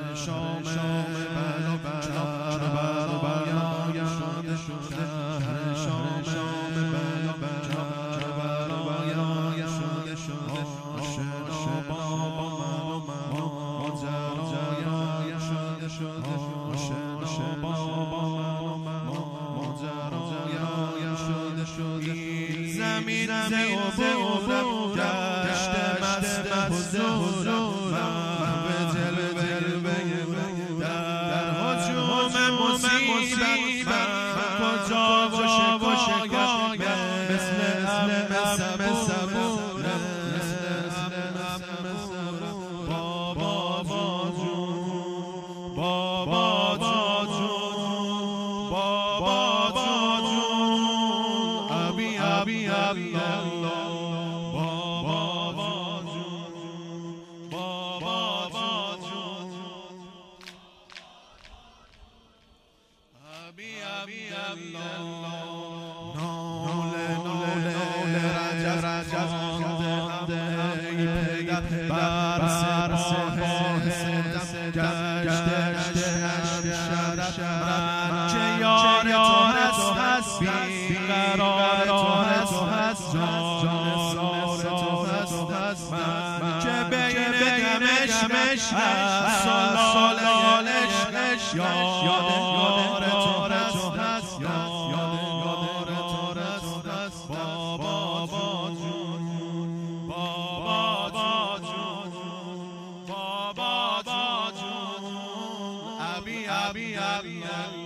شام بلا کربلایم شده شهر شام بلا کربلایم شده آشنا با ماجرایم شده آشنا با ماجرایم شده زمین عبورم گشته مست حضورم محو جلوه در هجوم مصیبت کجا و شکایت مثل عم صبور بابا جون ابی الله بر سپاه من که یار تو هست بیقرار تو هست جان تو هست من که بین دمش سالالش یاد تو هست بابا جون ابی